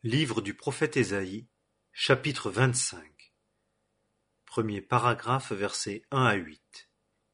Livre du prophète Ésaïe, chapitre 25. Premier paragraphe, versets 1 à 8.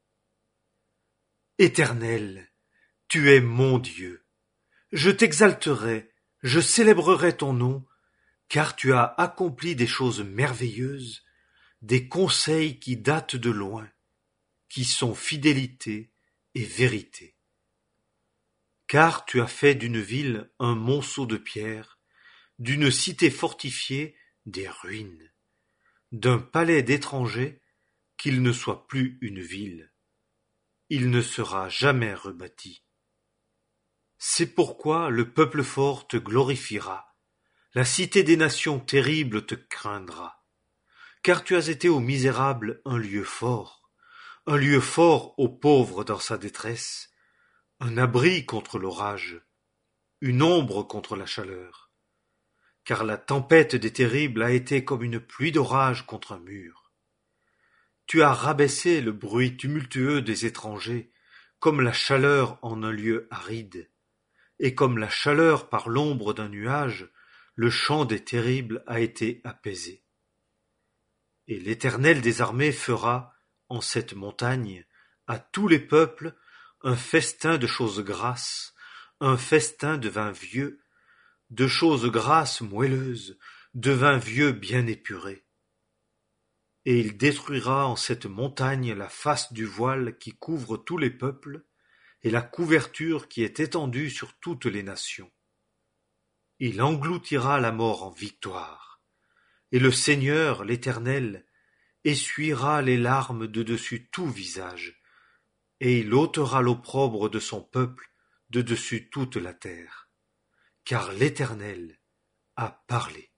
Éternel, tu es mon Dieu. Je t'exalterai, je célébrerai ton nom, car tu as accompli des choses merveilleuses, des conseils qui datent de loin, qui sont fidélité et vérité. Car tu as fait d'une ville un monceau de pierre, d'une cité fortifiée des ruines, d'un palais d'étrangers qu'il ne soit plus une ville. Il ne sera jamais rebâti. C'est pourquoi le peuple fort te glorifiera, la cité des nations terribles te craindra. Car tu as été aux misérables un lieu fort aux pauvres dans sa détresse, un abri contre l'orage, une ombre contre la chaleur. Car la tempête des terribles a été comme une pluie d'orage contre un mur. Tu as rabaissé le bruit tumultueux des étrangers, comme la chaleur en un lieu aride, et comme la chaleur par l'ombre d'un nuage, le chant des terribles a été apaisé. Et l'Éternel des armées fera, en cette montagne, à tous les peuples, un festin de choses grasses, un festin de vin vieux, de choses grasses moelleuses, de vin vieux bien épuré. Et il détruira en cette montagne la face du voile qui couvre tous les peuples, et la couverture qui est étendue sur toutes les nations. Il engloutira la mort en victoire, et le Seigneur, l'Éternel, essuiera les larmes de dessus tout visage, et il ôtera l'opprobre de son peuple de dessus toute la terre. Car l'Éternel a parlé.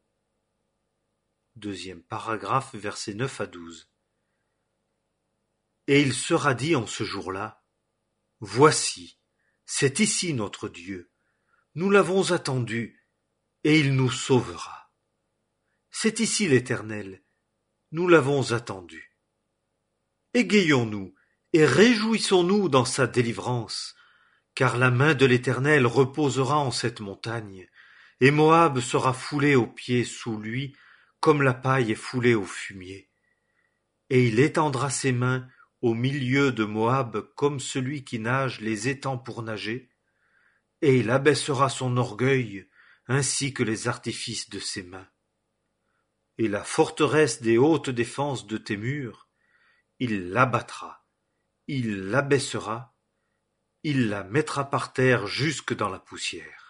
Deuxième paragraphe, versets 9 à 12. Et il sera dit en ce jour-là, voici, c'est ici notre Dieu, nous l'avons attendu, et il nous sauvera. C'est ici l'Éternel, nous l'avons attendu. Égayons-nous et réjouissons-nous dans sa délivrance, car la main de l'Éternel reposera en cette montagne, et Moab sera foulé aux pieds sous lui, comme la paille est foulée au fumier. Et il étendra ses mains au milieu de Moab comme celui qui nage les étangs pour nager, et il abaissera son orgueil ainsi que les artifices de ses mains. Et la forteresse des hautes défenses de tes murs, il l'abattra, il l'abaissera, il la mettra par terre jusque dans la poussière.